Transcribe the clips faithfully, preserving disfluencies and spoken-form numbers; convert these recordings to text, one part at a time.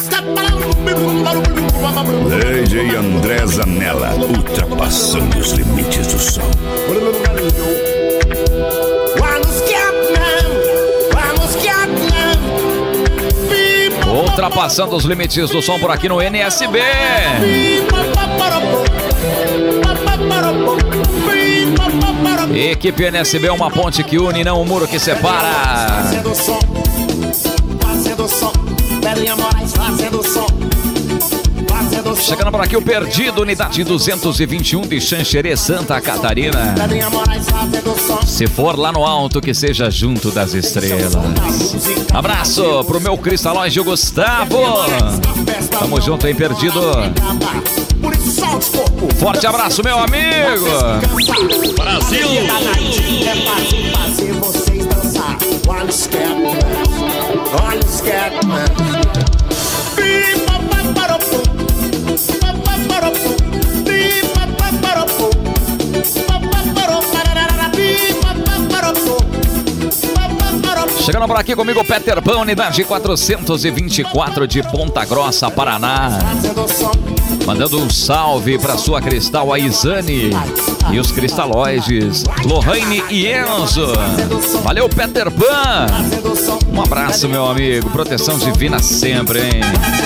D J André Zanella, ultrapassando os limites do som. Ultrapassando os limites do som por aqui no N S B. Equipe N S B é uma ponte que une, não um muro que separa. Fazendo som, fazendo som, Pedrinha Moraes fazendo som. Chegando por aqui o Perdido, unidade duzentos e vinte e um de Xanxerê, Santa Catarina. Se for lá no alto, que seja junto das estrelas. Abraço pro meu Cristalóide Gustavo. Tamo junto aí, Perdido. Forte abraço, meu amigo. Brasil. É fácil fazer vocês dançar. Olha o esquema, olha o esquema. Chegando por aqui comigo, Peter Pan, unidade quatrocentos e vinte e quatro de Ponta Grossa, Paraná. Mandando um salve pra sua Cristal, a Isane. E os Cristalóides, Lohane e Enzo. Valeu, Peter Pan. Um abraço, meu amigo. Proteção divina sempre, hein?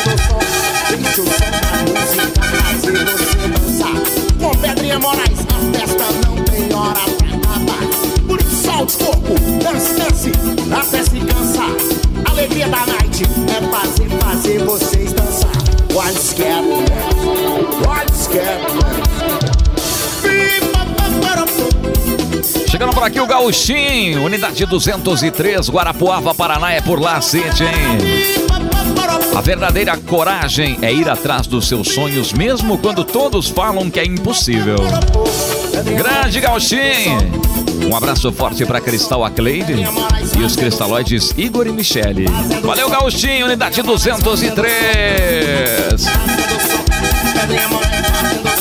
Com Pedrinha Moraes, a festa não tem hora pra acabar. Por isso solte o corpo, dance, dance, até se cansar. Alegria da night é fazer, fazer vocês dançar. Olha o esquema, olha o esquema. Chegando por aqui o Gauchinho, unidade duzentos e três, Guarapuava, Paraná, é por lá, City, hein? A verdadeira coragem é ir atrás dos seus sonhos, mesmo quando todos falam que é impossível. Grande Gauchinho! Um abraço forte para Cristal, a Cleide e os Cristalóides Igor e Michele. Valeu, Gauchinho, unidade duzentos e três.